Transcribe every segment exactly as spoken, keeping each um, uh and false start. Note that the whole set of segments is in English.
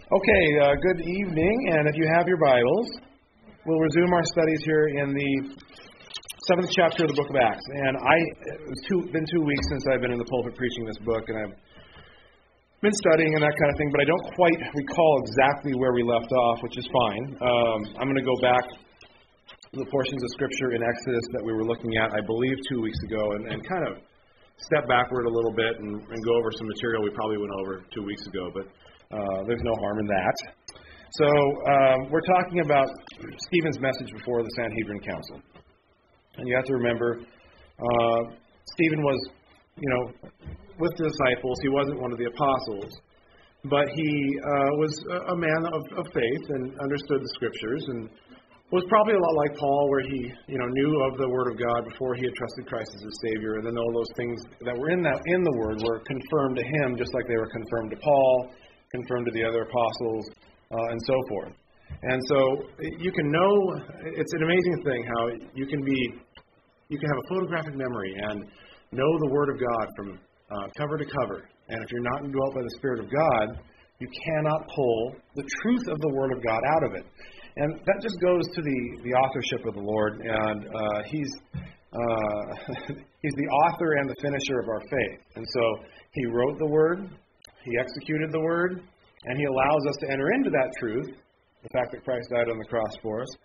Okay, uh, good evening, and if you have your Bibles, we'll resume our studies here in the seventh chapter of the book of Acts. And I, it's two, been two weeks since I've been in the pulpit preaching this book, and I've been studying and that kind of thing, but I don't quite recall exactly where we left off, which is fine. Um, I'm going to go back to the portions of Scripture in Exodus that we were looking at, I believe, two weeks ago, and, and kind of step backward a little bit and, and go over some material we probably went over two weeks ago, but Uh, there's no harm in that. So um, we're talking about Stephen's message before the Sanhedrin Council. And you have to remember, uh, Stephen was, you know, with the disciples. He wasn't one of the apostles. But he uh, was a man of, of faith and understood the Scriptures and was probably a lot like Paul, where he, you know, knew of the Word of God before he had trusted Christ as his Savior. And then all those things that were in that in the Word were confirmed to him, just like they were confirmed to Paul, confirmed to the other apostles, uh, and so forth. And so you can know, it's an amazing thing how you can be, you can have a photographic memory and know the Word of God from uh, cover to cover. And if you're not indwelt by the Spirit of God, you cannot pull the truth of the Word of God out of it. And that just goes to the, the authorship of the Lord. And uh, He's uh, He's the author and the finisher of our faith. And so He wrote the Word, He executed the Word, and He allows us to enter into that truth, the fact that Christ died on the cross for us,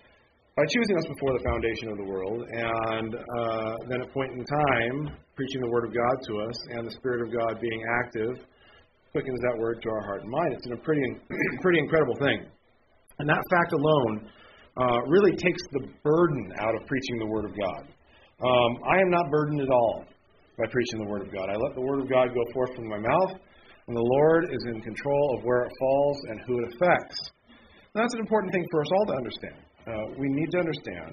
by choosing us before the foundation of the world, and uh, then at a point in time, preaching the Word of God to us, and the Spirit of God being active, quickens that Word to our heart and mind. It's a pretty, pretty incredible thing. And that fact alone uh, really takes the burden out of preaching the Word of God. Um, I am not burdened at all by preaching the Word of God. I let the Word of God go forth from my mouth, and the Lord is in control of where it falls and who it affects. And that's an important thing for us all to understand. Uh, we need to understand.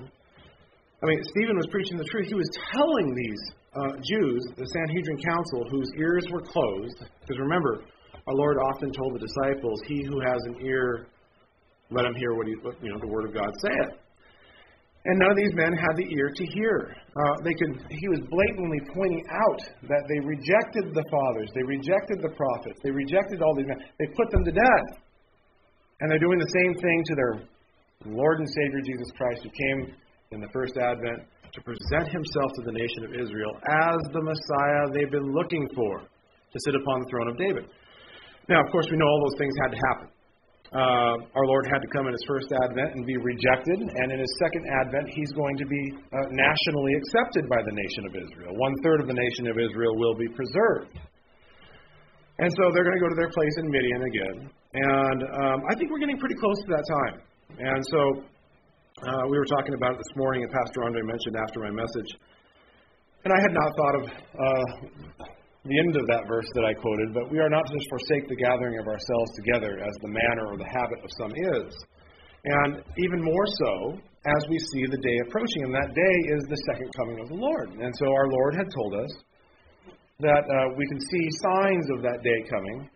I mean, Stephen was preaching the truth. He was telling these uh, Jews, the Sanhedrin Council, whose ears were closed, because remember, our Lord often told the disciples, "He who has an ear, let him hear what he, you know, the Word of God saith." And none of these men had the ear to hear. Uh, they could. He was blatantly pointing out that they rejected the fathers, they rejected the prophets, they rejected all these men. They put them to death. And they're doing the same thing to their Lord and Savior Jesus Christ, who came in the first advent to present Himself to the nation of Israel as the Messiah they've been looking for to sit upon the throne of David. Now, of course, we know all those things had to happen. Uh, our Lord had to come in His first advent and be rejected, and in His second advent, He's going to be uh, nationally accepted by the nation of Israel. One-third of the nation of Israel will be preserved. And so they're going to go to their place in Midian again. And um, I think we're getting pretty close to that time. And so uh, we were talking about it this morning, and Pastor Andre mentioned after my message. And I had not thought of Uh, the end of that verse that I quoted, but we are not to just forsake the gathering of ourselves together as the manner or the habit of some is. And even more so as we see the day approaching, and that day is the second coming of the Lord. And so our Lord had told us that uh, we can see signs of that day coming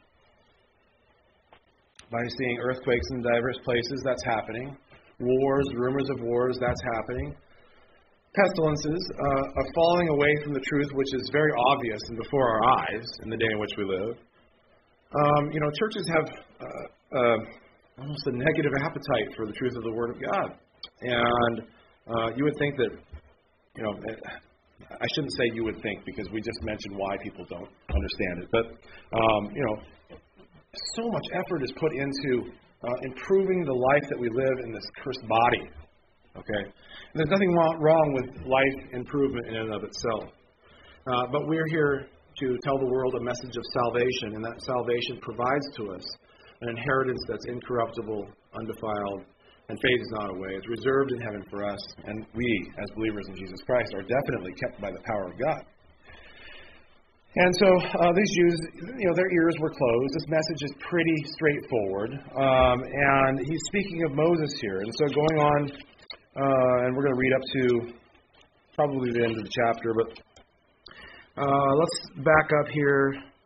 by seeing earthquakes in diverse places. That's happening. Wars, rumors of wars, that's happening. Pestilences, uh, a falling away from the truth, which is very obvious and before our eyes in the day in which we live. Um, you know, churches have uh, uh, almost a negative appetite for the truth of the Word of God. And uh, you would think that, you know, I shouldn't say you would think, because we just mentioned why people don't understand it. But, um, you know, so much effort is put into uh, improving the life that we live in this cursed body. Okay? And there's nothing wrong with life improvement in and of itself. Uh, but we're here to tell the world a message of salvation, and that salvation provides to us an inheritance that's incorruptible, undefiled, and fades not away. It's reserved in heaven for us, and we, as believers in Jesus Christ, are definitely kept by the power of God. And so uh, these Jews, you know, their ears were closed. This message is pretty straightforward. Um, and he's speaking of Moses here. And so going on, Uh, and we're going to read up to probably the end of the chapter, but uh, let's back up here.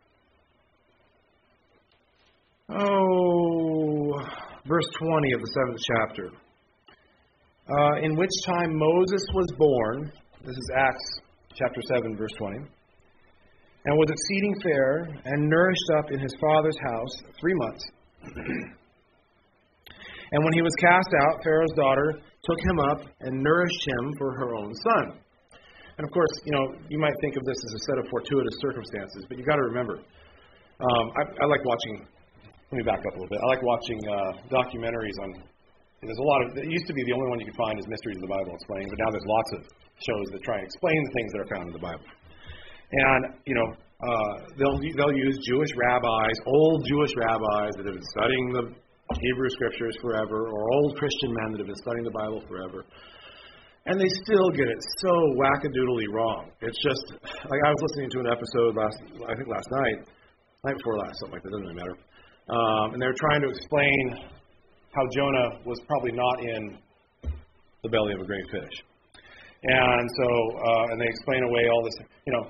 Oh, verse twenty of the seventh chapter. Uh, in which time Moses was born, this is Acts chapter seven, verse twenty, and was exceeding fair, and nourished up in his father's house three months. And when he was cast out, Pharaoh's daughter took him up and nourished him for her own son. And of course, you know, you might think of this as a set of fortuitous circumstances, but you got to remember, um, I, I like watching. Let me back up a little bit. I like watching uh, documentaries on. There's a lot of. It used to be the only one you could find is Mysteries of the Bible Explained, but now there's lots of shows that try and explain the things that are found in the Bible. And you know, uh, they'll they'll use Jewish rabbis, old Jewish rabbis that have been studying the Hebrew Scriptures forever, or old Christian men that have been studying the Bible forever. And they still get it so wackadoodly wrong. It's just, like I was listening to an episode last, I think last night, night before last, something like that, doesn't really matter. Um, and they were trying to explain how Jonah was probably not in the belly of a great fish. And so, uh, and they explain away all this, you know,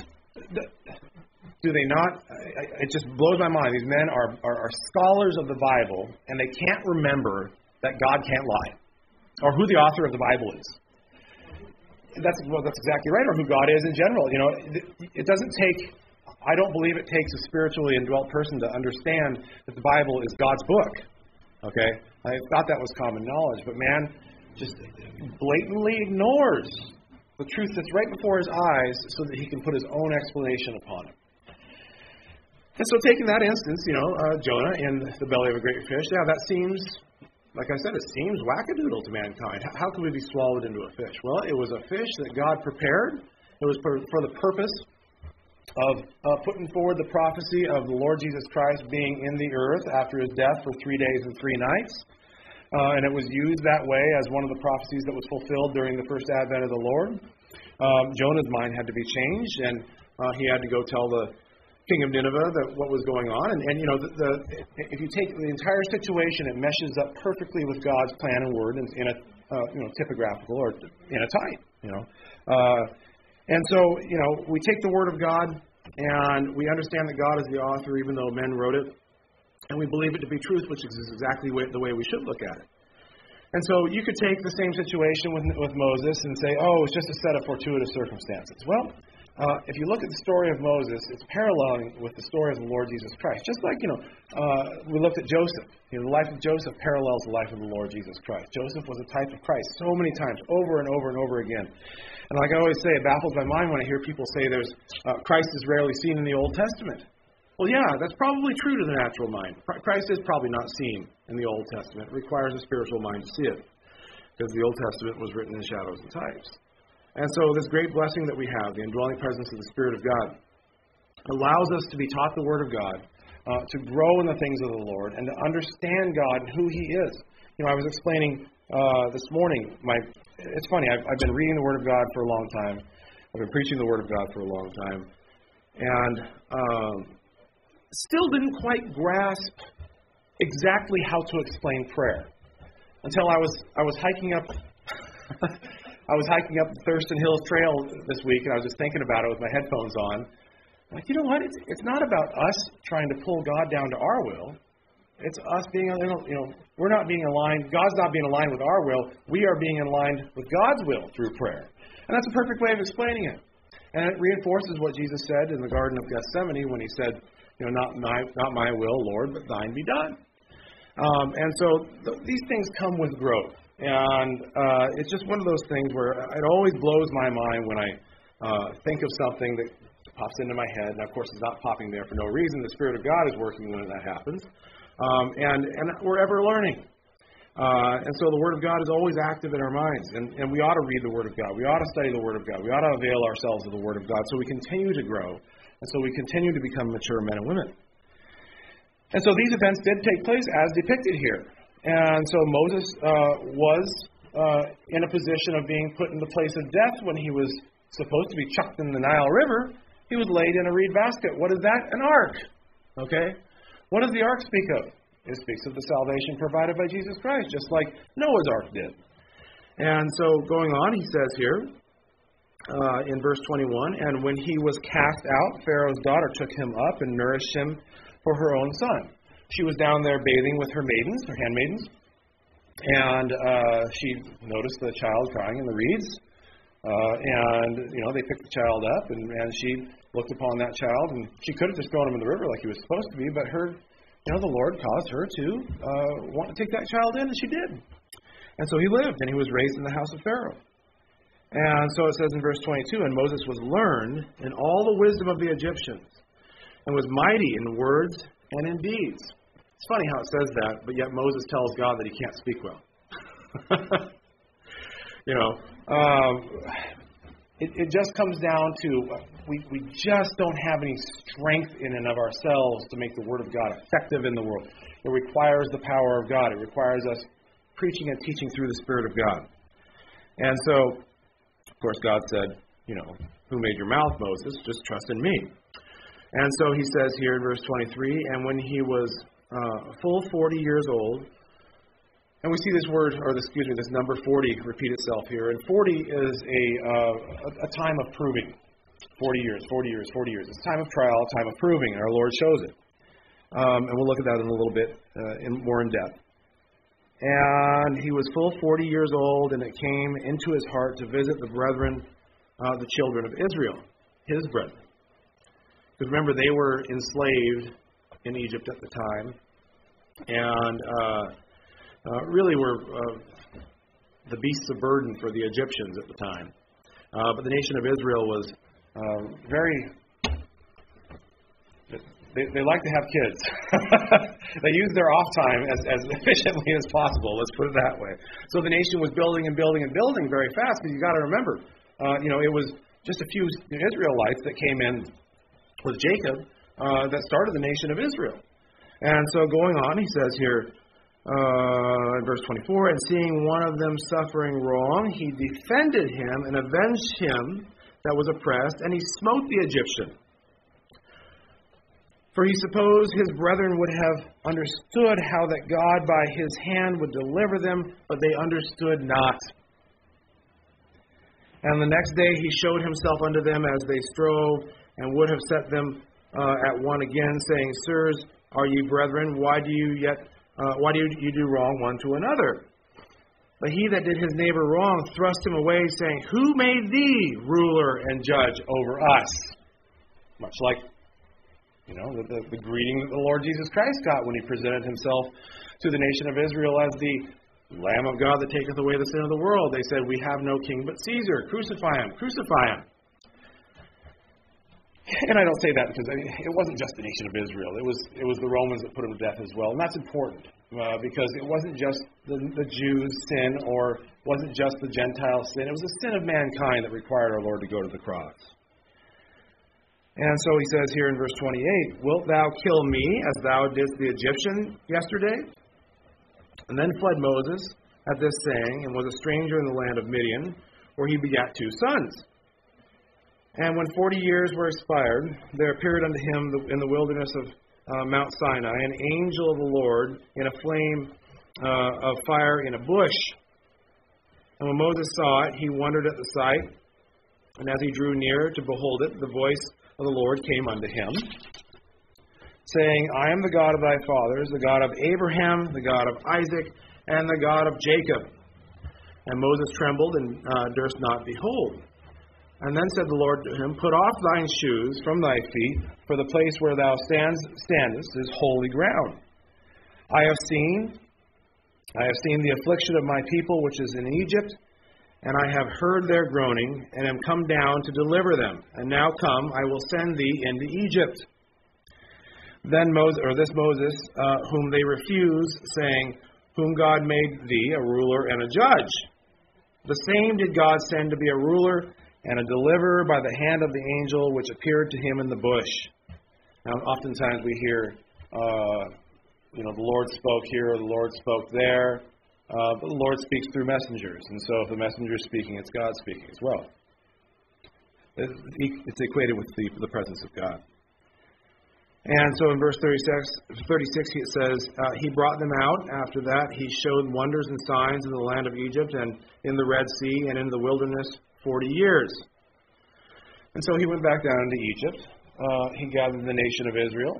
do they not, it just blows my mind. These men are, are, are scholars of the Bible, and they can't remember that God can't lie, or who the author of the Bible is. That's well, that's exactly right, or who God is in general. You know, it, it doesn't take. I don't believe it takes a spiritually indwelt person to understand that the Bible is God's book. Okay, I thought that was common knowledge, but man just blatantly ignores the truth that's right before his eyes, so that he can put his own explanation upon it. And so, taking that instance, you know, uh, Jonah in the belly of a great fish. Yeah, that seems. Like I said, it seems wackadoodle to mankind. How can we be swallowed into a fish? Well, it was a fish that God prepared. It was for, for the purpose of uh, putting forward the prophecy of the Lord Jesus Christ being in the earth after his death for three days and three nights. Uh, and it was used that way as one of the prophecies that was fulfilled during the first advent of the Lord. Um, Jonah's mind had to be changed, and uh, he had to go tell the king of Nineveh that what was going on. And, and you know, the, the, if you take the entire situation, it meshes up perfectly with God's plan and word in, in a uh, you know typographical or in a type. You know, uh, and so you know we take the word of God and we understand that God is the author, even though men wrote it, and we believe it to be truth, which is exactly the way we should look at it. And so you could take the same situation with with Moses and say, oh, it's just a set of fortuitous circumstances. Well. Uh, if you look at the story of Moses, it's paralleling with the story of the Lord Jesus Christ. Just like, you know, uh, we looked at Joseph. You know, the life of Joseph parallels the life of the Lord Jesus Christ. Joseph was a type of Christ so many times, over and over and over again. And like I always say, it baffles my mind when I hear people say there's uh, Christ is rarely seen in the Old Testament. Well, yeah, that's probably true to the natural mind. Christ is probably not seen in the Old Testament. It requires a spiritual mind to see it, because the Old Testament was written in shadows and types. And so this great blessing that we have, the indwelling presence of the Spirit of God, allows us to be taught the Word of God, uh, to grow in the things of the Lord, and to understand God and who He is. You know, I was explaining uh, this morning, my it's funny, I've, I've been reading the Word of God for a long time. I've been preaching the Word of God for a long time. And um, still didn't quite grasp exactly how to explain prayer. Until I was I was hiking up... I was hiking up the Thurston Hills Trail this week, and I was just thinking about it with my headphones on. I'm like, you know what? It's, it's not about us trying to pull God down to our will. It's us being, you know, we're not being aligned. God's not being aligned with our will. We are being aligned with God's will through prayer. And that's a perfect way of explaining it. And it reinforces what Jesus said in the Garden of Gethsemane when he said, you know, not my, not my will, Lord, but thine be done. Um, and so th- these things come with growth. And uh, it's just one of those things where it always blows my mind when I uh, think of something that pops into my head. And, of course, it's not popping there for no reason. The Spirit of God is working when that happens. Um, and, and we're ever learning. Uh, and so the Word of God is always active in our minds. And, and we ought to read the Word of God. We ought to study the Word of God. We ought to avail ourselves of the Word of God so we continue to grow. And so we continue to become mature men and women. And so these events did take place as depicted here. And so Moses uh, was uh, in a position of being put in the place of death when he was supposed to be chucked in the Nile River. He was laid in a reed basket. What is that? An ark. Okay? What does the ark speak of? It speaks of the salvation provided by Jesus Christ, just like Noah's ark did. And so going on, he says here uh, in verse twenty-one, and when he was cast out, Pharaoh's daughter took him up and nourished him for her own son. She was down there bathing with her maidens, her handmaidens, and uh, she noticed the child crying in the reeds. Uh, and, you know, they picked the child up, and, and she looked upon that child, and she could have just thrown him in the river like he was supposed to be, but her you know, the Lord caused her to uh, want to take that child in, and she did. And so he lived, and he was raised in the house of Pharaoh. And so it says in verse twenty-two, and Moses was learned in all the wisdom of the Egyptians, and was mighty in words and in deeds. It's funny how it says that, but yet Moses tells God that he can't speak well. you know, um, it, it just comes down to we, we just don't have any strength in and of ourselves to make the Word of God effective in the world. It requires the power of God. It requires us preaching and teaching through the Spirit of God. And so, of course, God said, you know, who made your mouth, Moses? Just trust in me. And so he says here in verse twenty-three, and when he was uh, full forty years old, and we see this word, or excuse me, this number forty repeat itself here. And forty is a, uh, a time of proving. forty years, forty years, forty years. It's time of trial, time of proving, and our Lord shows it. Um, and we'll look at that in a little bit uh, in, more in depth. And he was full forty years old, and it came into his heart to visit the brethren, uh, the children of Israel, his brethren. Because remember, they were enslaved in Egypt at the time, and uh, uh, really were uh, the beasts of burden for the Egyptians at the time. Uh, but the nation of Israel was uh, very... They, they like to have kids. They use their off time as, as efficiently as possible, let's put it that way. So the nation was building and building and building very fast, because you've got to remember, uh, you know, it was just a few Israelites that came in with Jacob uh, that started the nation of Israel. And so going on, he says here, uh, in verse twenty-four, and seeing one of them suffering wrong, he defended him and avenged him that was oppressed, and he smote the Egyptian. For he supposed his brethren would have understood how that God by his hand would deliver them, but they understood not. And the next day he showed himself unto them as they strove, and would have set them uh, at one again, saying, Sirs, are ye brethren? Why do you yet uh, why do you do wrong one to another? But he that did his neighbor wrong thrust him away, saying, Who made thee ruler and judge over us? Much like, you know, the, the, the greeting that the Lord Jesus Christ got when he presented himself to the nation of Israel as the Lamb of God that taketh away the sin of the world. They said, We have no king but Caesar. Crucify him, crucify him. And I don't say that because I mean, it wasn't just the nation of Israel. It was it was the Romans that put him to death as well. And that's important uh, because it wasn't just the, the Jews' sin or wasn't just the Gentile sin. It was the sin of mankind that required our Lord to go to the cross. And so he says here in verse twenty-eight, Wilt thou kill me as thou didst the Egyptian yesterday? And then fled Moses at this saying, and was a stranger in the land of Midian, where he begat two sons. And when forty years were expired, there appeared unto him in the wilderness of uh, Mount Sinai an angel of the Lord in a flame uh, of fire in a bush. And when Moses saw it, he wondered at the sight. And as he drew near to behold it, the voice of the Lord came unto him, saying, I am the God of thy fathers, the God of Abraham, the God of Isaac, and the God of Jacob. And Moses trembled and uh, durst not behold. And then said the Lord to him, Put off thine shoes from thy feet, for the place where thou stands, standest is holy ground. I have seen, I have seen the affliction of my people which is in Egypt, and I have heard their groaning, and am come down to deliver them. And now come, I will send thee into Egypt. Then Moses, or this Moses, uh, whom they refused, saying, Whom God made thee a ruler and a judge. The same did God send to be a ruler and a deliverer by the hand of the angel which appeared to him in the bush. Now, oftentimes we hear, uh, you know, the Lord spoke here, the Lord spoke there, uh, but the Lord speaks through messengers. And so if the messenger is speaking, it's God speaking as well. It's equated with the, the presence of God. And so in verse thirty-six, thirty-six it says, uh, He brought them out. After that, He showed wonders and signs in the land of Egypt and in the Red Sea and in the wilderness forty years. And so he went back down into Egypt. Uh, he gathered the nation of Israel.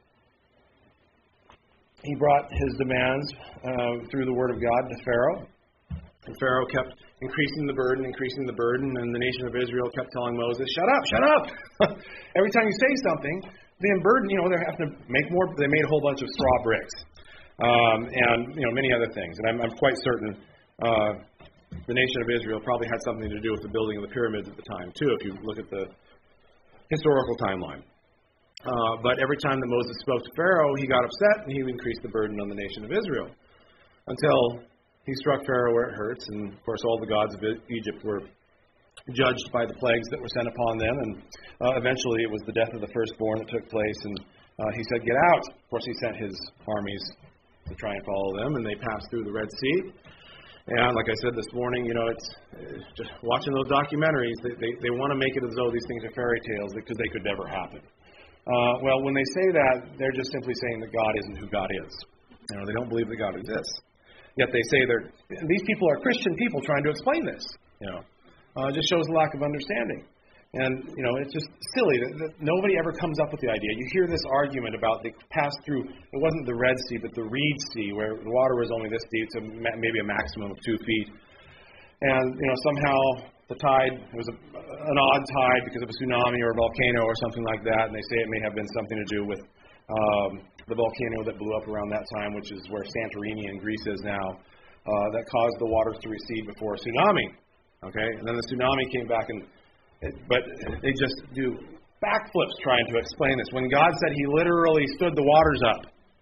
He brought his demands uh, through the word of God to Pharaoh. And Pharaoh kept increasing the burden, increasing the burden, and the nation of Israel kept telling Moses, Shut up, shut up! Every time you say something, being burdened, you know, they're having to make more. They made a whole bunch of straw bricks, um, and you know, many other things. And I'm, I'm quite certain uh, the nation of Israel probably had something to do with the building of the pyramids at the time too, if you look at the historical timeline. Uh, but every time that Moses spoke to Pharaoh, he got upset and he increased the burden on the nation of Israel until he struck Pharaoh where it hurts. And of course, all the gods of Egypt were judged by the plagues that were sent upon them. And uh, eventually, it was the death of the firstborn that took place. And uh, he said, "Get out." Of course, he sent his armies to try and follow them, and they passed through the Red Sea. And like I said this morning, you know, it's, it's just watching those documentaries. They, they, they want to make it as though these things are fairy tales because they could never happen. Uh, well, when they say that, they're just simply saying that God isn't who God is. You know, they don't believe that God exists. Yet they say they're these people are Christian people trying to explain this. You know, uh, it just shows a lack of understanding. And you know, it's just silly that, that nobody ever comes up with the idea. You hear this argument about they passed through. It wasn't the Red Sea, but the Reed Sea, where the water was only this deep, so maybe a maximum of two feet. And you know, somehow the tide, it was a, an odd tide because of a tsunami or a volcano or something like that, and they say it may have been something to do with um, the volcano that blew up around that time, which is where Santorini in Greece is now, uh, that caused the waters to recede before a tsunami. Okay, and then the tsunami came back, and it, but they just do backflips trying to explain this. When God said He literally stood the waters up,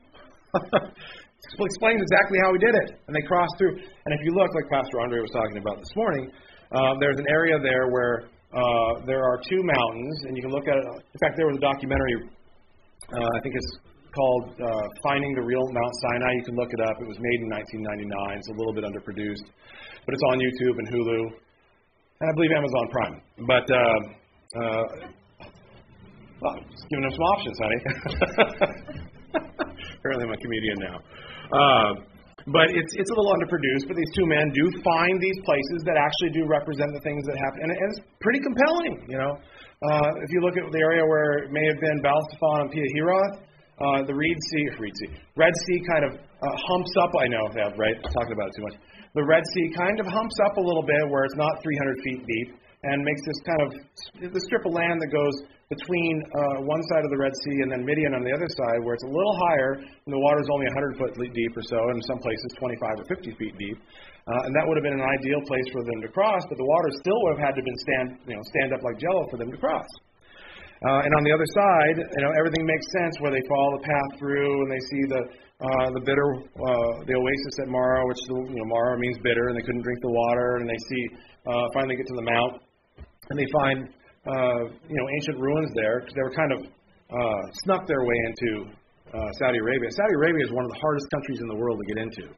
explains exactly how He did it, and they crossed through. And if you look, like Pastor Andre was talking about this morning. Uh, there's an area there where uh, there are two mountains, and you can look at it. In fact, there was a documentary, uh, I think it's called uh, Finding the Real Mount Sinai. You can look it up. It was made in nineteen ninety-nine. It's a little bit underproduced, but it's on YouTube and Hulu, and I believe Amazon Prime. But, uh, uh, well, just giving them some options, honey. Apparently I'm a comedian now. Uh, But it's it's a little underproduced, but these two men do find these places that actually do represent the things that happen. And, and it's pretty compelling, you know. Uh, if you look at the area where it may have been Baal-Zephon and Pihahiroth, uh, the Reed Sea, Reed Sea, Red Sea kind of uh, humps up. I know, yeah, right, I'm talking about it too much. The Red Sea kind of humps up a little bit where it's not three hundred feet deep and makes this kind of, the strip of land that goes between uh, one side of the Red Sea and then Midian on the other side, where it's a little higher and the water's only one hundred foot deep or so, and in some places twenty-five or fifty feet deep. Uh, and that would have been an ideal place for them to cross, but the water still would have had to been stand, you know, stand up like Jello for them to cross. Uh, and on the other side, you know, everything makes sense where they follow the path through and they see the uh, the bitter, uh, the oasis at Mara, which you know Mara means bitter, and they couldn't drink the water. And they see uh, finally get to the mount, and they find uh, you know ancient ruins there because they were kind of uh, snuck their way into uh, Saudi Arabia. Saudi Arabia is one of the hardest countries in the world to get into,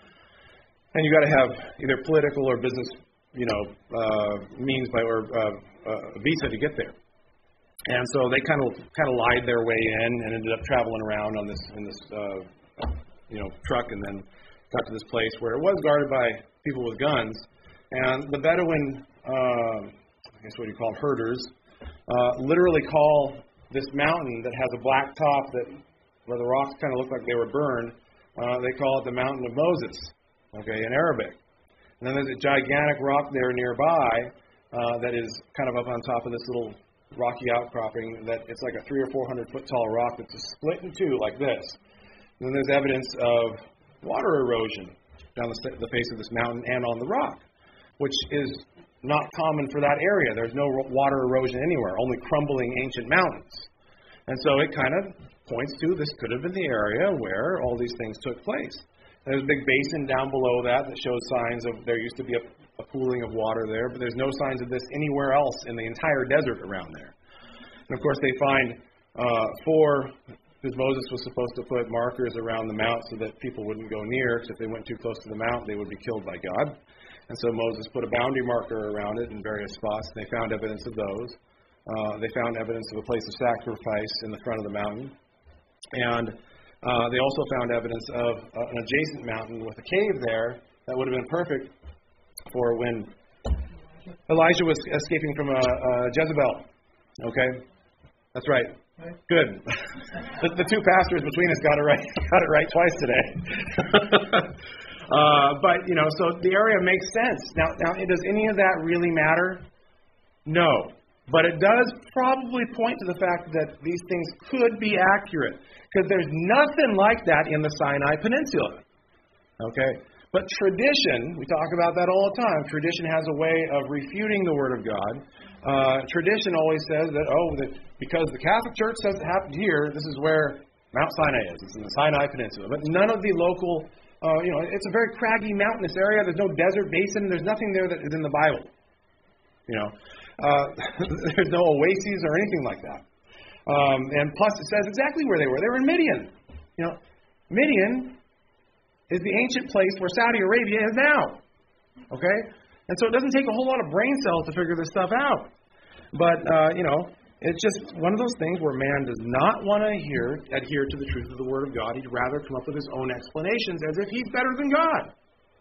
and you got to have either political or business, you know, uh, means by or uh, uh, visa to get there. And so they kind of kind of lied their way in and ended up traveling around on this in this uh, you know truck, and then got to this place where it was guarded by people with guns. And the Bedouin, uh, I guess what you call herders, uh, literally call this mountain that has a black top that where the rocks kind of look like they were burned. Uh, they call it the Mountain of Moses, okay, in Arabic. And then there's a gigantic rock there nearby uh, that is kind of up on top of this little rocky outcropping that it's like a three or four hundred foot tall rock that's just split in two like this. And then there's evidence of water erosion down the, the face of this mountain and on the rock, which is not common for that area. There's no water erosion anywhere, only crumbling ancient mountains. And so it kind of points to this could have been the area where all these things took place. There's a big basin down below that that shows signs of there used to be a a pooling of water there, but there's no signs of this anywhere else in the entire desert around there. And of course they find uh, four, because Moses was supposed to put markers around the mount so that people wouldn't go near, because if they went too close to the mount, they would be killed by God. And so Moses put a boundary marker around it in various spots, and they found evidence of those. Uh, they found evidence of a place of sacrifice in the front of the mountain. And uh, they also found evidence of uh, an adjacent mountain with a cave there that would have been perfect for when Elijah was escaping from a, a Jezebel. Okay? That's right. right. Good. the, the two pastors between us got it right, got it right twice today. uh, but, you know, so the area makes sense. Now, now, does any of that really matter? No. But it does probably point to the fact that these things could be accurate, because there's nothing like that in the Sinai Peninsula. Okay? But tradition, we talk about that all the time. Tradition has a way of refuting the Word of God. Uh, tradition always says that, oh, that because the Catholic Church says it happened here, this is where Mount Sinai is. It's in the Sinai Peninsula. But none of the local, uh, you know, it's a very craggy, mountainous area. There's no desert basin. There's nothing there that is in the Bible. You know, uh, there's no oases or anything like that. Um, and plus, it says exactly where they were. They were in Midian. You know, Midian is the ancient place where Saudi Arabia is now. Okay? And so it doesn't take a whole lot of brain cells to figure this stuff out. But, uh, you know, it's just one of those things where man does not want to adhere, adhere to the truth of the Word of God. He'd rather come up with his own explanations as if he's better than God.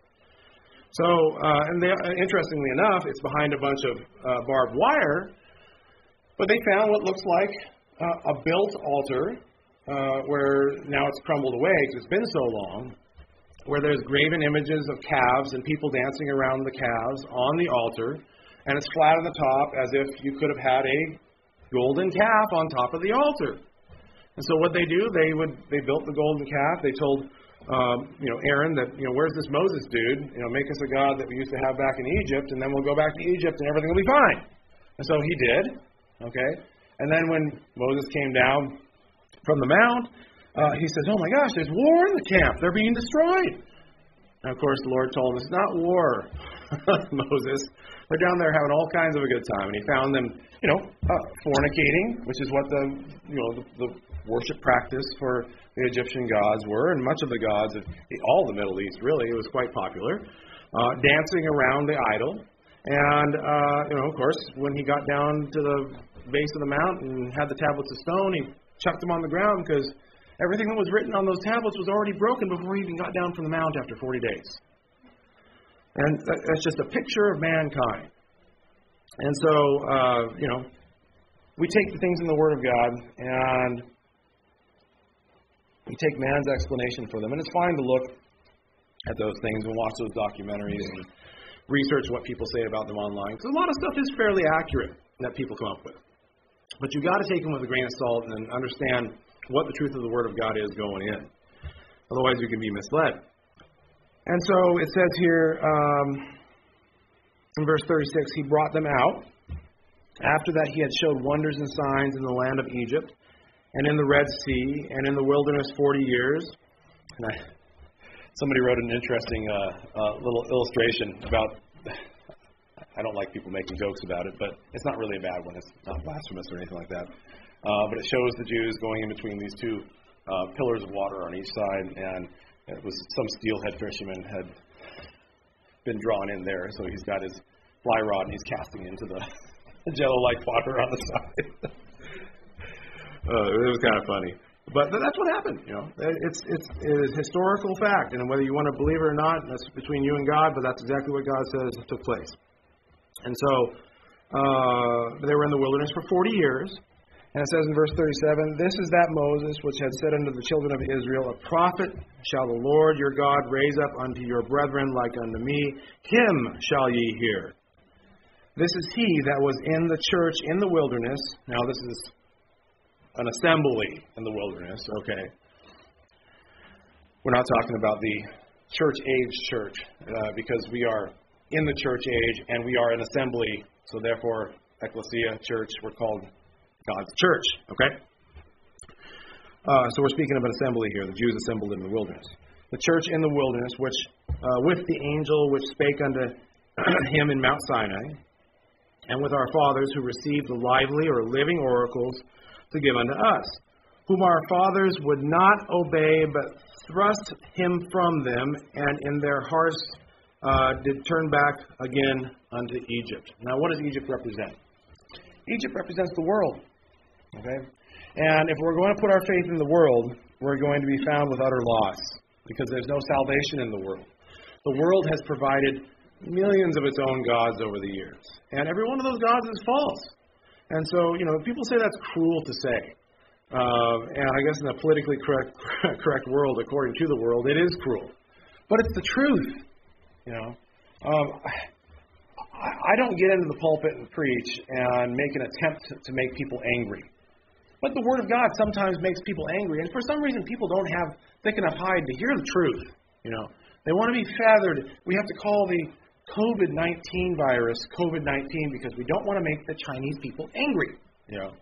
So, uh, and they, interestingly enough, it's behind a bunch of uh, barbed wire, but they found what looks like uh, a built altar uh, where now it's crumbled away because it's been so long, where there's graven images of calves and people dancing around the calves on the altar, and it's flat on the top as if you could have had a golden calf on top of the altar. And so what they do, they would they built the golden calf. They told um, you know Aaron that, you know, where's this Moses dude? You know, make us a god that we used to have back in Egypt, and then we'll go back to Egypt and everything will be fine. And so he did. Okay, and then when Moses came down from the mount, Uh, he says, oh my gosh, there's war in the camp. They're being destroyed. And of course, the Lord told him, it's not war, Moses. They're down there having all kinds of a good time. And he found them, you know, uh, fornicating, which is what the, you know, the, the worship practice for the Egyptian gods were. And much of the gods of all the Middle East, really, it was quite popular. Uh, dancing around the idol. And, uh, you know, of course, when he got down to the base of the mountain and had the tablets of stone, he chucked them on the ground because everything that was written on those tablets was already broken before he even got down from the mount after forty days. And that's just a picture of mankind. And so, uh, you know, we take the things in the Word of God and we take man's explanation for them. And it's fine to look at those things and watch those documentaries and research what people say about them online. Because a lot of stuff is fairly accurate that people come up with. But you've got to take them with a grain of salt and understand what the truth of the Word of God is going in. Otherwise, you can be misled. And so it says here um, in verse thirty-six, he brought them out. After that, he had showed wonders and signs in the land of Egypt and in the Red Sea and in the wilderness forty years. And I, somebody wrote an interesting uh, uh, little illustration about, I don't like people making jokes about it, but it's not really a bad one. It's not blasphemous or anything like that. Uh, but it shows the Jews going in between these two uh, pillars of water on each side, and it was some steelhead fisherman had been drawn in there, so he's got his fly rod and he's casting into the jello-like water on the side. uh, it was kind of funny, but that's what happened. You know, it's it's it is historical fact, and whether you want to believe it or not, that's between you and God. But that's exactly what God says took place. And so uh, they were in the wilderness for forty years. And it says in verse thirty-seven, this is that Moses which had said unto the children of Israel, a prophet shall the Lord your God raise up unto your brethren like unto me. Him shall ye hear. This is he that was in the church in the wilderness. Now this is an assembly in the wilderness, okay. We're not talking about the church-age church, uh, because we are in the church age and we are an assembly. So therefore, ecclesia, church, we're called God's church, okay? Uh, so we're speaking of an assembly here, the Jews assembled in the wilderness. The church in the wilderness, which uh, with the angel which spake unto him in Mount Sinai, and with our fathers who received the lively or living oracles to give unto us, whom our fathers would not obey, but thrust him from them, and in their hearts uh, did turn back again unto Egypt. Now, what does Egypt represent? Egypt represents the world. Okay? And if we're going to put our faith in the world, we're going to be found with utter loss, because there's no salvation in the world. The world has provided millions of its own gods over the years, and every one of those gods is false. And so, you know, people say that's cruel to say. Uh, and I guess in a politically correct correct world, according to the world, it is cruel. But it's the truth, you know. Um, I don't get into the pulpit and preach and make an attempt to, to make people angry. But the Word of God sometimes makes people angry, and for some reason people don't have thick enough hide to hear the truth. You know, they want to be feathered. We have to call the COVID nineteen virus COVID nineteen because we don't want to make the Chinese people angry. You know.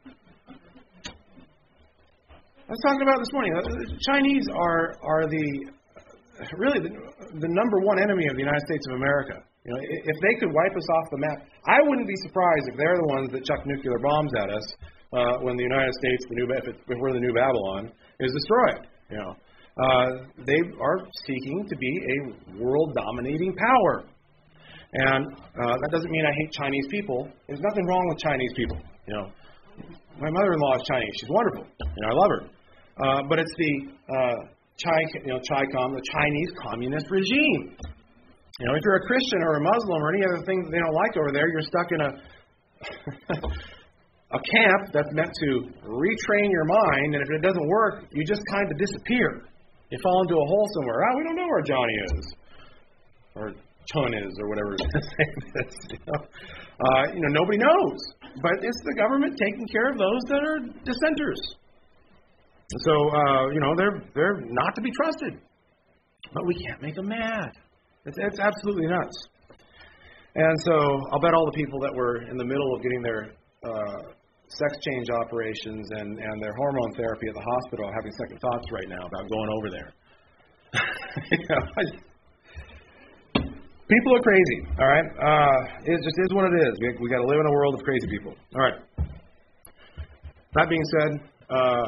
I was talking about this morning. The Chinese are are the really the, the number one enemy of the United States of America. You know, if they could wipe us off the map, I wouldn't be surprised if they're the ones that chuck nuclear bombs at us uh, when the United States, the new if, it, if we're the new Babylon, is destroyed. You know, uh, they are seeking to be a world-dominating power, and uh, that doesn't mean I hate Chinese people. There's nothing wrong with Chinese people. You know, my mother-in-law is Chinese; she's wonderful, and I love her. Uh, but it's the uh, Chi, you know, Chi-Com, the Chinese communist regime. You know, if you're a Christian or a Muslim or any other thing that they don't like over there, you're stuck in a a camp that's meant to retrain your mind, and if it doesn't work, you just kind of disappear. You fall into a hole somewhere. Ah, we don't know where Johnny is, or Chun is, or whatever his name is. You know? Uh, you know, nobody knows. But it's the government taking care of those that are dissenters. So, uh, you know, they're they're not to be trusted. But we can't make them mad. It's, it's absolutely nuts. And so I'll bet all the people that were in the middle of getting their uh, sex change operations and, and their hormone therapy at the hospital are having second thoughts right now about going over there. you know, I, people are crazy, all right? Uh, it just is what it is. We, we got to live in a world of crazy people. All right. That being said, uh,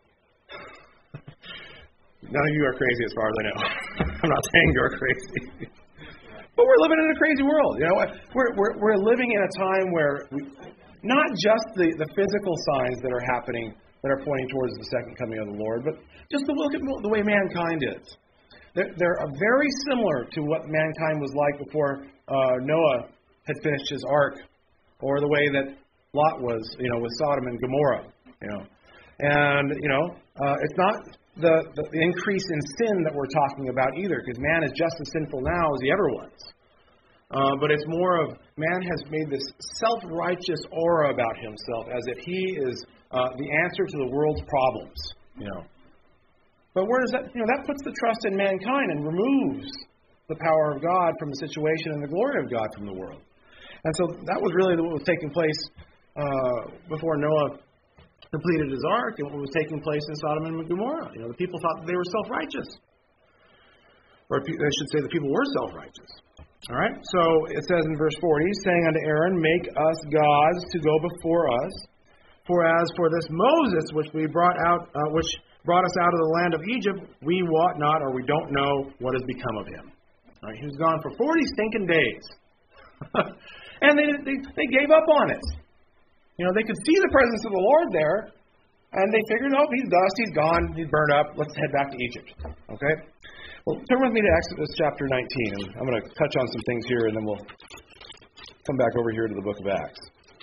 none of you are crazy as far as I know. I'm not saying you're crazy. But we're living in a crazy world. You know, we're we're we're living in a time where we, not just the, the physical signs that are happening that are pointing towards the second coming of the Lord, but just to look at the way mankind is. They're, they're very similar to what mankind was like before uh, Noah had finished his ark, or the way that Lot was, you know, with Sodom and Gomorrah. You know, and you know, uh, it's not The, the, the increase in sin that we're talking about either, because man is just as sinful now as he ever was. Uh, but it's more of man has made this self-righteous aura about himself, as if he is uh, the answer to the world's problems. You know. But where does that? You know, that puts the trust in mankind and removes the power of God from the situation and the glory of God from the world. And so that was really what was taking place uh, before Noah completed his ark, and what was taking place in Sodom and Gomorrah. You know, the people thought that they were self-righteous. Or I should say the people were self-righteous. All right? So it says in verse forty, saying unto Aaron, make us gods to go before us. For as for this Moses, which we brought out, uh, which brought us out of the land of Egypt, we wot not, or we don't know what has become of him. All right? He was gone for forty stinking days. and they, they they gave up on it. You know, they could see the presence of the Lord there, and they figured, oh, he's dust, he's gone, he's burned up, let's head back to Egypt. Okay? Well, turn with me to Exodus chapter nineteen, and I'm going to touch on some things here, and then we'll come back over here to the book of Acts.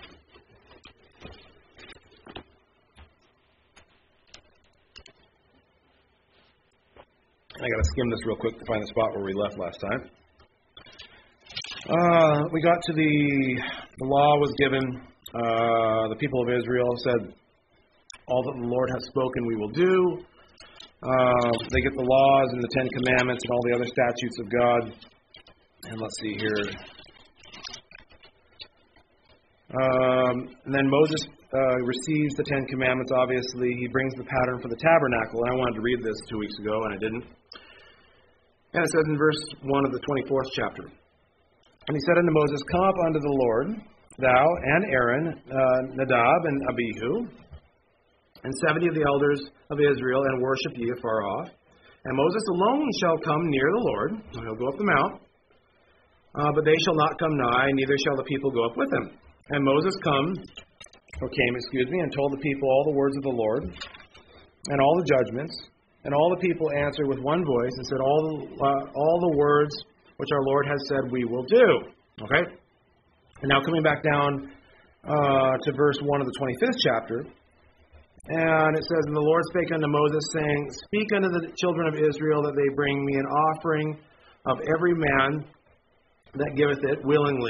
I got to skim this real quick to find the spot where we left last time. Uh, we got to the, the law was given. Uh, the people of Israel said, all that the Lord has spoken we will do. Uh, they get the laws and the Ten Commandments and all the other statutes of God. And let's see here. Um, and then Moses uh, receives the Ten Commandments, obviously. He brings the pattern for the tabernacle. And I wanted to read this two weeks ago, and I didn't. And it says in verse one of the twenty-fourth chapter. And he said unto Moses, come up unto the Lord, thou and Aaron, uh, Nadab and Abihu, and seventy of the elders of Israel, and worship ye afar off. And Moses alone shall come near the Lord, and he'll go up the mount, uh, but they shall not come nigh, neither shall the people go up with him. And Moses come, or came, excuse me, and told the people all the words of the Lord, and all the judgments, and all the people answered with one voice, and said, all the, uh, all the words which our Lord has said we will do. Okay? And now coming back down uh, to verse one of the twenty-fifth chapter, and it says, and the Lord spake unto Moses, saying, speak unto the children of Israel that they bring me an offering of every man that giveth it willingly,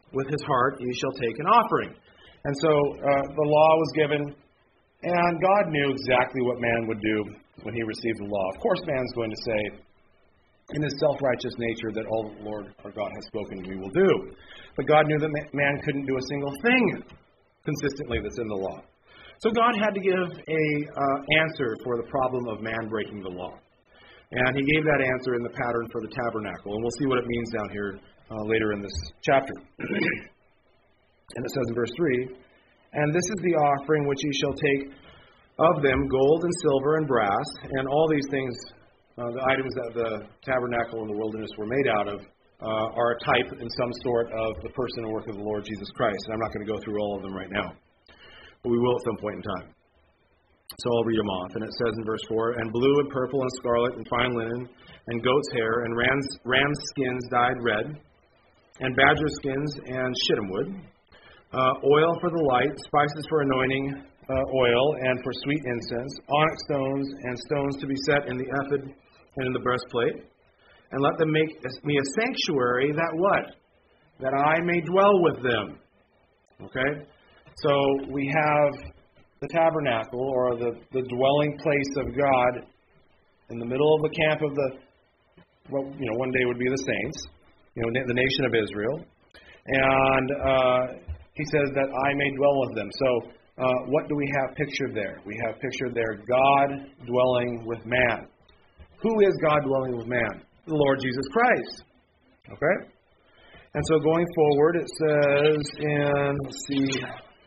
with his heart ye shall take an offering. And so uh, the law was given, and God knew exactly what man would do when he received the law. Of course, man's going to say, in his self-righteous nature, that all the Lord our God has spoken we will do. But God knew that man couldn't do a single thing consistently that's in the law. So God had to give a uh, answer for the problem of man breaking the law. And he gave that answer in the pattern for the tabernacle. And we'll see what it means down here uh, later in this chapter. And it says in verse three, and this is the offering which ye shall take of them, gold and silver and brass, and all these things, uh, the items that the tabernacle in the wilderness were made out of, uh, are a type in some sort of the person and work of the Lord Jesus Christ. And I'm not going to go through all of them right now, but we will at some point in time. So I'll read them off. And it says in verse four, and blue and purple and scarlet and fine linen and goat's hair and ram's, ram's skins dyed red and badger skins and shittim wood, uh, oil for the light, spices for anointing uh, oil and for sweet incense, onyx stones and stones to be set in the ephod and in the breastplate. And let them make me a sanctuary that what? That I may dwell with them. Okay? So we have the tabernacle, or the, the dwelling place of God, in the middle of the camp of the, well, you know, one day would be the saints, you know, the nation of Israel. And uh, he says that I may dwell with them. So uh, what do we have pictured there? We have pictured there God dwelling with man. Who is God dwelling with man? The Lord Jesus Christ. Okay? And so going forward, it says in, let's see,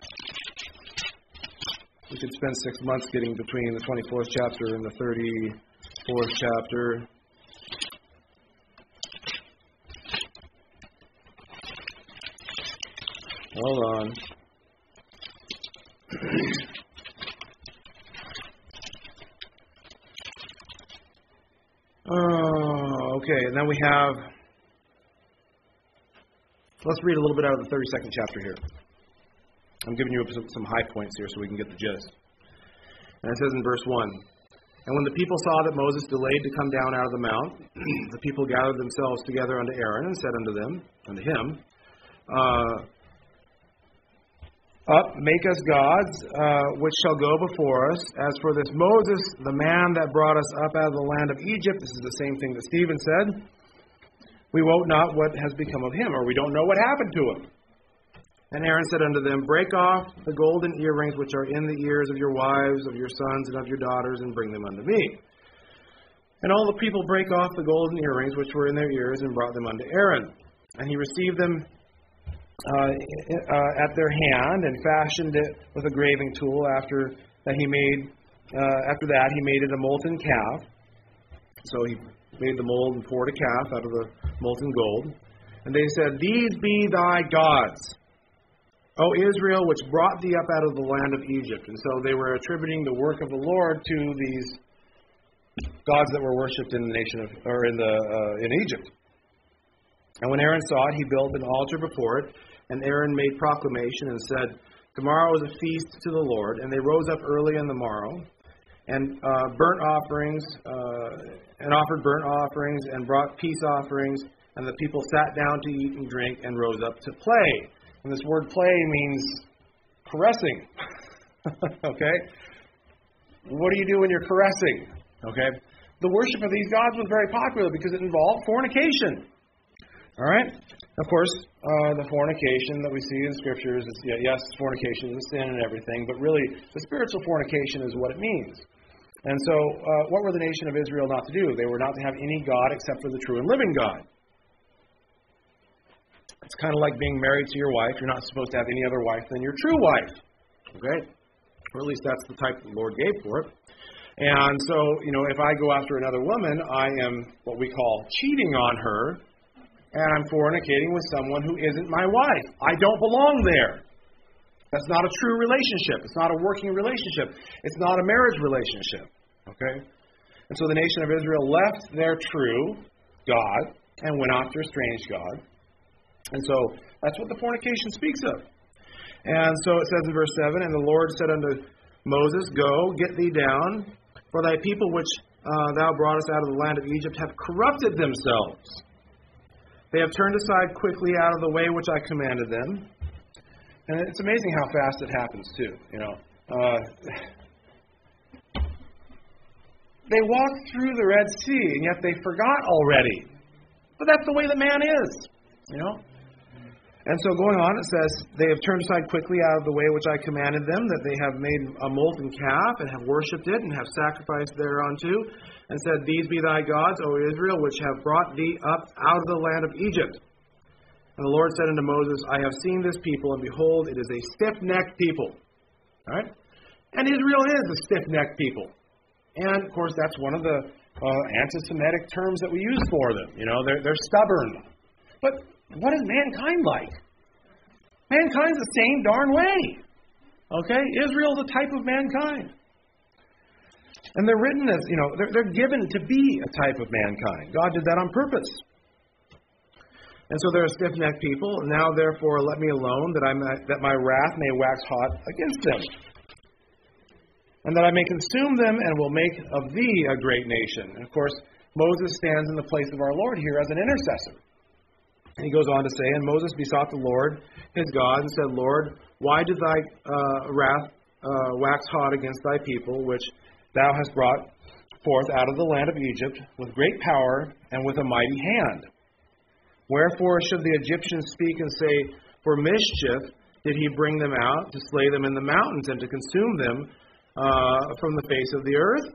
we could spend six months getting between the twenty-fourth chapter and the thirty-fourth chapter. Hold on. Oh, okay, and then we have, let's read a little bit out of the thirty-second chapter here. I'm giving you some, some high points here so we can get the gist. And it says in verse one, and when the people saw that Moses delayed to come down out of the mount, the people gathered themselves together unto Aaron and said unto them, unto him, uh, Up, make us gods, uh, which shall go before us. As for this Moses, the man that brought us up out of the land of Egypt, this is the same thing that Stephen said, we wot not what has become of him, or we don't know what happened to him. And Aaron said unto them, break off the golden earrings which are in the ears of your wives, of your sons, and of your daughters, and bring them unto me. And all the people brake off the golden earrings which were in their ears, and brought them unto Aaron. And he received them uh, uh, at their hand, and fashioned it with a graving tool. After that he made, uh, after that he made it a molten calf. So he made the mold and poured a calf out of the molten gold. And they said, these be thy gods, O Israel, which brought thee up out of the land of Egypt. And so they were attributing the work of the Lord to these gods that were worshipped in the nation of, or in the uh, in Egypt. And when Aaron saw it, he built an altar before it. And Aaron made proclamation and said, tomorrow is a feast to the Lord. And they rose up early in the morrow, and uh, burnt offerings, uh, and offered burnt offerings, and brought peace offerings. And the people sat down to eat and drink, and rose up to play. And this word play means caressing. Okay? What do you do when you're caressing? Okay? The worship of these gods was very popular because it involved fornication. All right? Of course, uh, the fornication that we see in Scriptures is, yeah, yes, fornication is a sin and everything, but really the spiritual fornication is what it means. And so, uh, what were the nation of Israel not to do? They were not to have any God except for the true and living God. It's kind of like being married to your wife. You're not supposed to have any other wife than your true wife. Okay? Or at least that's the type the Lord gave for it. And so, you know, if I go after another woman, I am what we call cheating on her, and I'm fornicating with someone who isn't my wife. I don't belong there. That's not a true relationship. It's not a working relationship. It's not a marriage relationship. Okay? And so the nation of Israel left their true God and went after a strange God. And so that's what the fornication speaks of. And so it says in verse seven, and the Lord said unto Moses, go, get thee down, for thy people which uh, thou broughtest out of the land of Egypt have corrupted themselves. They have turned aside quickly out of the way which I commanded them. And it's amazing how fast it happens, too. You know, uh, they walked through the Red Sea, and yet they forgot already. But that's the way that man is, you know. And so going on, it says, they have turned aside quickly out of the way which I commanded them, that they have made a molten calf, and have worshipped it, and have sacrificed thereunto, and said, These be thy gods, O Israel, which have brought thee up out of the land of Egypt. And the Lord said unto Moses, I have seen this people, and behold, it is a stiff-necked people. All right? And Israel is a stiff-necked people. And, of course, that's one of the uh, anti-Semitic terms that we use for them. You know, they're, they're stubborn. But what is mankind like? Mankind's the same darn way. Okay? Israel's a type of mankind. And they're written as, you know, they're, they're given to be a type of mankind. God did that on purpose. And so they're a stiff-necked people. Now, therefore, let me alone, that I may, that my wrath may wax hot against them, and that I may consume them, and will make of thee a great nation. And, of course, Moses stands in the place of our Lord here as an intercessor. And he goes on to say, And Moses besought the Lord, his God, and said, Lord, why did thy uh, wrath uh, wax hot against thy people, which thou hast brought forth out of the land of Egypt, with great power and with a mighty hand? Wherefore should the Egyptians speak and say, For mischief did he bring them out, to slay them in the mountains, and to consume them uh, from the face of the earth?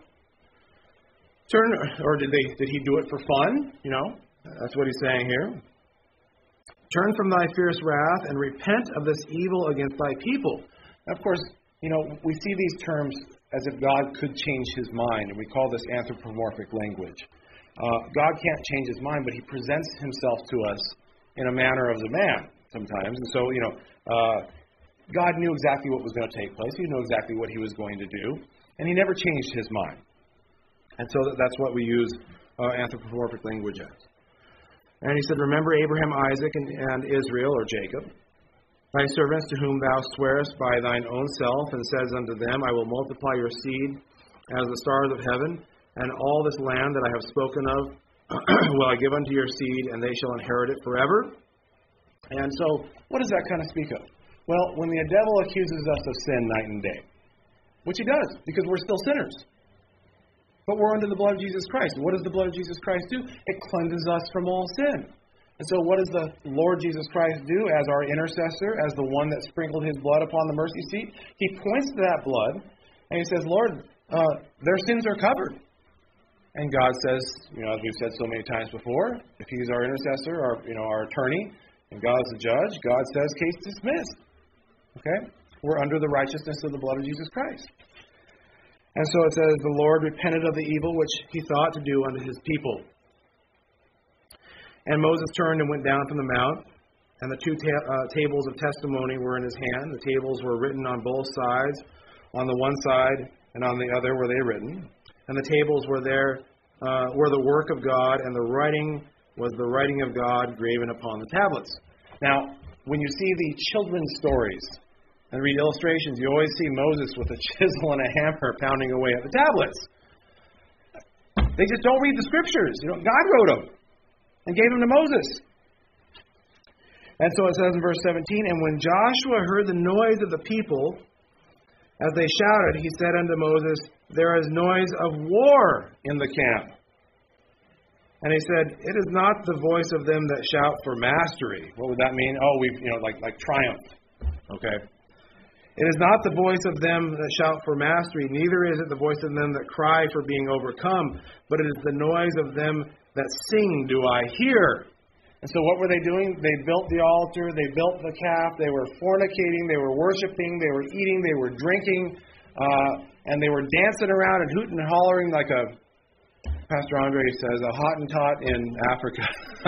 Turn, or did they? Did he do it for fun? You know, that's what he's saying here. Turn from thy fierce wrath, and repent of this evil against thy people. Now, of course, you know, we see these terms as if God could change his mind, and we call this anthropomorphic language. Uh, God can't change his mind, but he presents himself to us in a manner of the man sometimes. And so, you know, uh, God knew exactly what was going to take place. He knew exactly what he was going to do, and he never changed his mind. And so that's what we use uh, anthropomorphic language as. And he said, Remember Abraham, Isaac, and, and Israel, or Jacob, thy servants to whom thou swearest by thine own self, and says unto them, I will multiply your seed as the stars of heaven, and all this land that I have spoken of will I give unto your seed, and they shall inherit it forever. And so, what does that kind of speak of? Well, when the devil accuses us of sin night and day, which he does, because we're still sinners, but we're under the blood of Jesus Christ. What does the blood of Jesus Christ do? It cleanses us from all sin. And so what does the Lord Jesus Christ do as our intercessor, as the one that sprinkled his blood upon the mercy seat? He points to that blood, and he says, Lord, uh, their sins are covered. And God says, you know, as we've said so many times before, if he's our intercessor, our, you know, our attorney, and God's the judge, God says, case dismissed. Okay? We're under the righteousness of the blood of Jesus Christ. And so it says, the Lord repented of the evil which he thought to do unto his people. And Moses turned and went down from the mount, and the two ta- uh, tables of testimony were in his hand. The tables were written on both sides. On the one side and on the other were they written. And the tables were there, uh, were the work of God, and the writing was the writing of God graven upon the tablets. Now, when you see the children's stories and read illustrations, you always see Moses with a chisel and a hammer pounding away at the tablets. They just don't read the scriptures. You know, God wrote them and gave them to Moses. And so it says in verse seventeen, And when Joshua heard the noise of the people, as they shouted, he said unto Moses, There is noise of war in the camp. And he said, It is not the voice of them that shout for mastery. What would that mean? Oh, we've, you know, like, like triumph. Okay. It is not the voice of them that shout for mastery, neither is it the voice of them that cry for being overcome, but it is the noise of them that sing do I hear. And so what were they doing? They built the altar, they built the calf, they were fornicating, they were worshiping, they were eating, they were drinking, uh, and they were dancing around and hooting and hollering like a, Pastor Andre says, a Hottentot in Africa.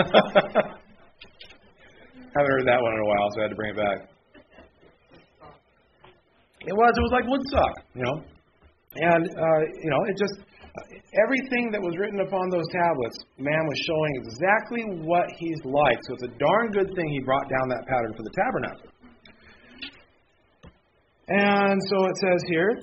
Haven't heard that one in a while, so I had to bring it back. It was, it was like Woodstock, you know. And, uh, you know, it just, everything that was written upon those tablets, man was showing exactly what he's like. So it's a darn good thing he brought down that pattern for the tabernacle. And so it says here,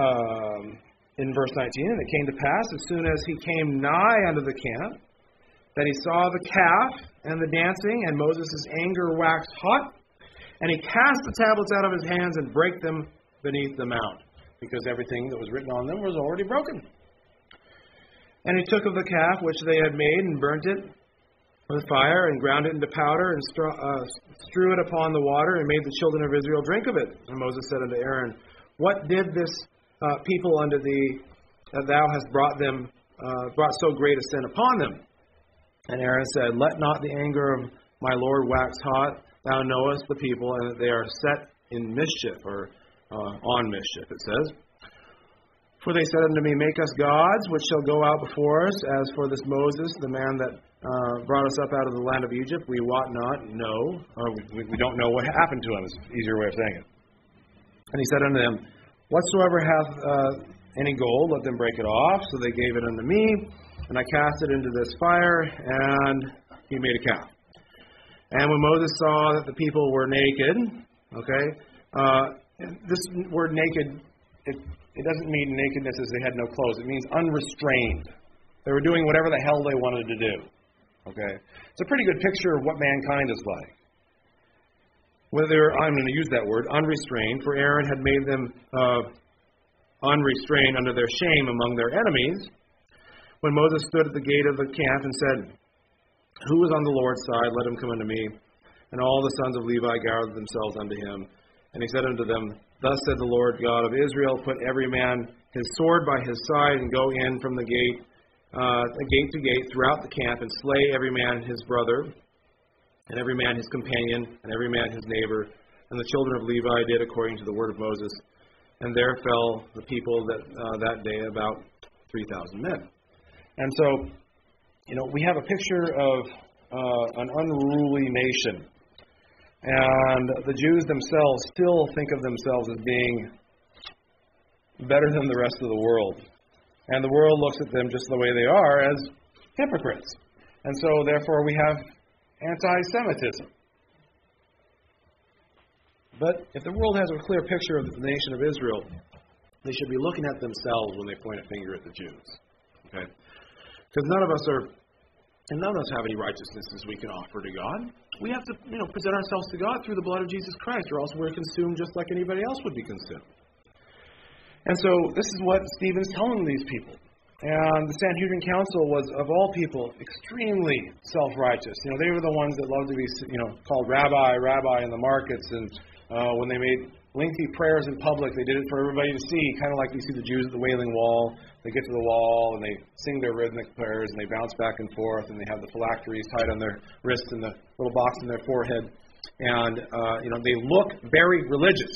um, in verse nineteen, And it came to pass, as soon as he came nigh unto the camp, that he saw the calf and the dancing, and Moses' anger waxed hot, and he cast the tablets out of his hands and brake them beneath the mount, because everything that was written on them was already broken. And he took of the calf which they had made and burnt it with fire and ground it into powder and stru- uh, strew it upon the water and made the children of Israel drink of it. And Moses said unto Aaron, What did this uh, people unto thee that thou hast brought them, uh, brought so great a sin upon them? And Aaron said, Let not the anger of my Lord wax hot. Thou knowest the people, and that they are set in mischief, or uh, on mischief, it says. For they said unto me, Make us gods, which shall go out before us. As for this Moses, the man that uh, brought us up out of the land of Egypt, we wot not, no. Or we, we don't know what happened to him, is an easier way of saying it. And he said unto them, Whatsoever hath uh, any gold, let them break it off. So they gave it unto me, and I cast it into this fire, and he made a calf. And when Moses saw that the people were naked, okay, uh, this word naked, it, it doesn't mean nakedness as they had no clothes. It means unrestrained. They were doing whatever the hell they wanted to do. Okay, it's a pretty good picture of what mankind is like. Whether I'm going to use that word, unrestrained, for Aaron had made them uh, unrestrained under their shame among their enemies. When Moses stood at the gate of the camp and said, Who is on the Lord's side? Let him come unto me. And all the sons of Levi gathered themselves unto him. And he said unto them, Thus said the Lord God of Israel, Put every man his sword by his side, and go in from the gate, uh, gate to gate throughout the camp, and slay every man his brother, and every man his companion, and every man his neighbor. And the children of Levi did according to the word of Moses. And there fell the people that uh, that day about three thousand men. And so, you know, we have a picture of uh, an unruly nation. And the Jews themselves still think of themselves as being better than the rest of the world. And the world looks at them just the way they are, as hypocrites. And so, therefore, we have anti-Semitism. But if the world has a clear picture of the nation of Israel, they should be looking at themselves when they point a finger at the Jews. Okay? Because none of us are, and none of us have any righteousnesses we can offer to God. We have to, you know, present ourselves to God through the blood of Jesus Christ, or else we're consumed just like anybody else would be consumed. And so this is what Stephen's telling these people. And the Sanhedrin Council was, of all people, extremely self-righteous. You know, they were the ones that loved to be, you know, called rabbi, rabbi in the markets, and uh, when they made lengthy prayers in public, they did it for everybody to see, kind of like we see the Jews at the Wailing Wall. They get to the wall, and they sing their rhythmic prayers, and they bounce back and forth, and they have the phylacteries tied on their wrists and the little box in their forehead. And, uh, you know, they look very religious.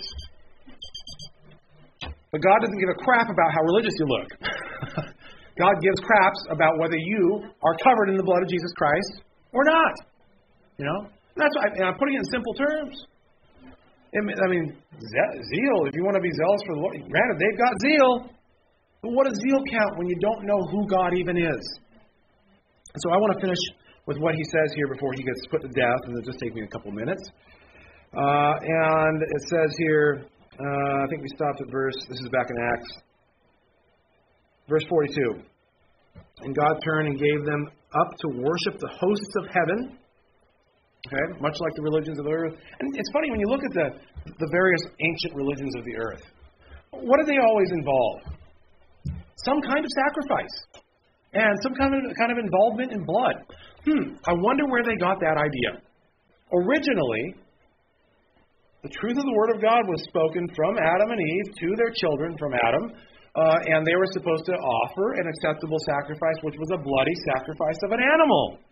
But God doesn't give a crap about how religious you look. God gives craps about whether you are covered in the blood of Jesus Christ or not. You know? And that's why, and I'm putting it in simple terms. I mean, zeal, if you want to be zealous for the Lord, granted, they've got zeal. But what does zeal count when you don't know who God even is? And so I want to finish with what he says here before he gets put to death, and it'll just take me a couple minutes. Uh, and it says here, uh, I think we stopped at verse, this is back in Acts, verse forty-two. And God turned and gave them up to worship the hosts of heaven. Okay, much like the religions of the earth. And it's funny when you look at the the various ancient religions of the earth. What do they always involve? Some kind of sacrifice. And some kind of kind of involvement in blood. Hmm, I wonder where they got that idea. Originally, the truth of the Word of God was spoken from Adam and Eve to their children from Adam. Uh, and they were supposed to offer an acceptable sacrifice, which was a bloody sacrifice of an animal.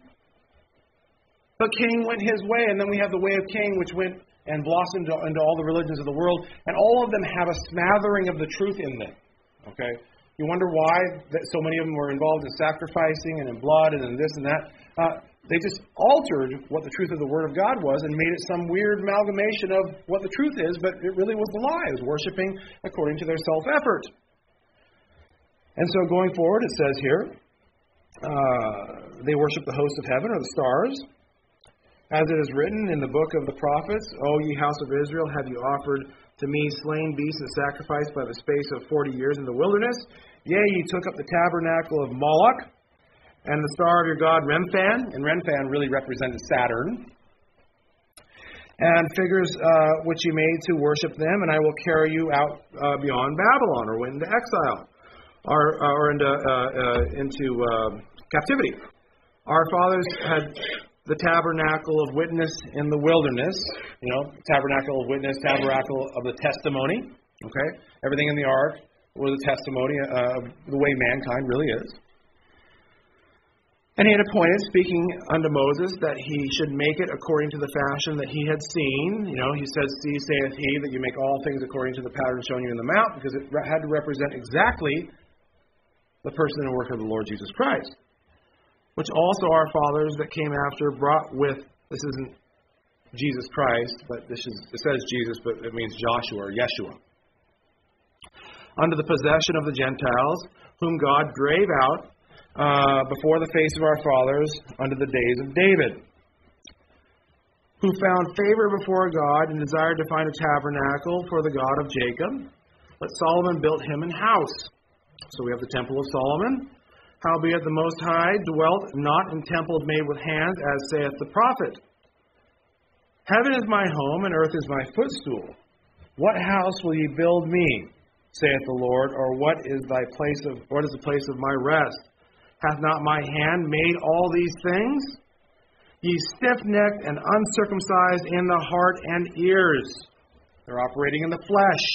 But Cain went his way, and then we have the way of Cain, which went and blossomed into all the religions of the world, and all of them have a smattering of the truth in them. Okay? You wonder why that so many of them were involved in sacrificing and in blood and in this and that. Uh, they just altered what the truth of the Word of God was and made it some weird amalgamation of what the truth is, but it really was the lie. It was worshiping according to their self-effort. And so going forward, it says here, uh, they worship the host of heaven or the stars. As it is written in the book of the prophets, O ye house of Israel, have you offered to me slain beasts and sacrificed by the space of forty years in the wilderness? Yea, ye took up the tabernacle of Moloch, and the star of your god Remphan, and Remphan really represented Saturn, and figures uh, which you made to worship them, and I will carry you out uh, beyond Babylon, or into exile, or, or into, uh, uh, into uh, captivity. Our fathers had the tabernacle of witness in the wilderness, you know, tabernacle of witness, tabernacle of the testimony, okay? Everything in the ark was a testimony of the way mankind really is. And he had appointed, speaking unto Moses, that he should make it according to the fashion that he had seen. You know, he says, see, saith he, that you make all things according to the pattern shown you in the mount, because it had to represent exactly the person and work of the Lord Jesus Christ. Which also our fathers that came after brought with, this isn't Jesus Christ, but this is, it says Jesus, but it means Joshua or Yeshua. Under the possession of the Gentiles, whom God drave out uh, before the face of our fathers under the days of David, who found favor before God and desired to find a tabernacle for the God of Jacob. But Solomon built him an house. So we have the temple of Solomon. Howbeit the Most High dwelt not in temples made with hands, as saith the prophet. Heaven is my home, and earth is my footstool. What house will ye build me, saith the Lord, or what is thy place of what is the place of my rest? Hath not my hand made all these things? Ye stiff-necked and uncircumcised in the heart and ears. They're operating in the flesh.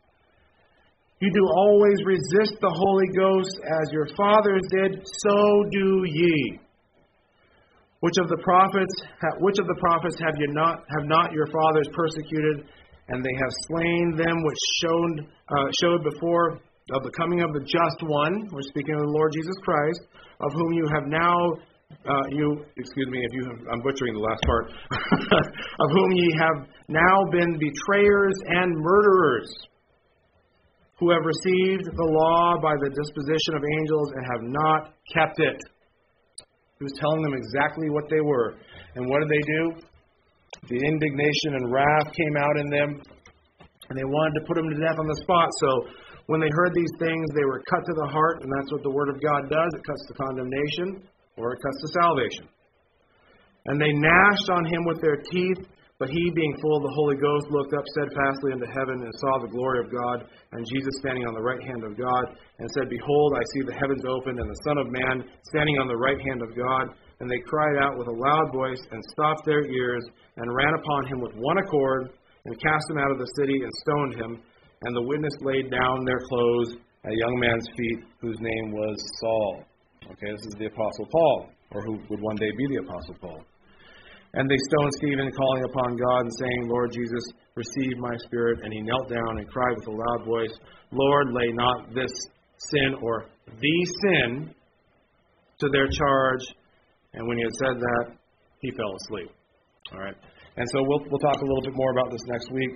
You do always resist the Holy Ghost, as your fathers did, so do ye. Which of the prophets, which of the prophets have you not have not your fathers persecuted, and they have slain them which showed uh, showed before of the coming of the just one? We're speaking of the Lord Jesus Christ, of whom you have now uh, you excuse me if you have, I'm butchering the last part of whom ye have now been betrayers and murderers, who have received the law by the disposition of angels and have not kept it. He was telling them exactly what they were. And what did they do? The indignation and wrath came out in them, and they wanted to put them to death on the spot. So when they heard these things, they were cut to the heart, and that's what the Word of God does. It cuts to condemnation, or it cuts to salvation. And they gnashed on him with their teeth, but he, being full of the Holy Ghost, looked up steadfastly into heaven and saw the glory of God, and Jesus standing on the right hand of God, and said, Behold, I see the heavens opened, and the Son of Man standing on the right hand of God. And they cried out with a loud voice, and stopped their ears, and ran upon him with one accord, and cast him out of the city, and stoned him. And the witness laid down their clothes at a young man's feet, whose name was Saul. Okay, this is the Apostle Paul, or who would one day be the Apostle Paul. And they stoned Stephen, calling upon God and saying, Lord Jesus, receive my spirit. And he knelt down and cried with a loud voice, Lord, lay not this sin, or the sin, to their charge. And when he had said that, he fell asleep. All right. And so we'll we'll talk a little bit more about this next week.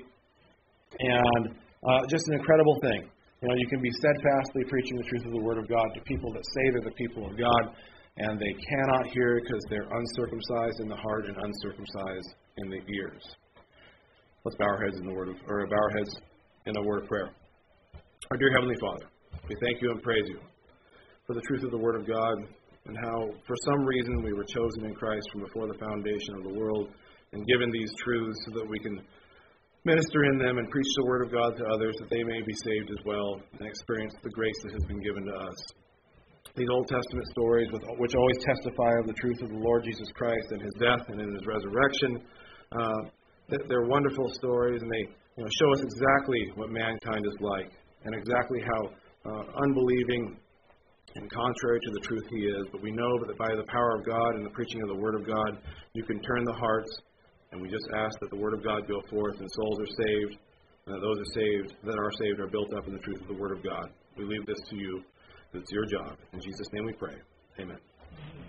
And uh, just an incredible thing. You know, you can be steadfastly preaching the truth of the Word of God to people that say they're the people of God, and they cannot hear because they're uncircumcised in the heart and uncircumcised in the ears. Let's bow our heads in the word of, or bow our heads in a word of prayer. Our dear Heavenly Father, we thank you and praise you for the truth of the Word of God, and how for some reason we were chosen in Christ from before the foundation of the world, and given these truths so that we can minister in them and preach the Word of God to others, that they may be saved as well and experience the grace that has been given to us. These Old Testament stories, which always testify of the truth of the Lord Jesus Christ and His death and in His resurrection, uh, they're wonderful stories, and they you know, show us exactly what mankind is like, and exactly how uh, unbelieving and contrary to the truth he is. But we know that by the power of God and the preaching of the Word of God, you can turn the hearts, and we just ask that the Word of God go forth and souls are saved, and that those are saved, that are saved are built up in the truth of the Word of God. We leave this to you. It's your job. In Jesus' name we pray. Amen.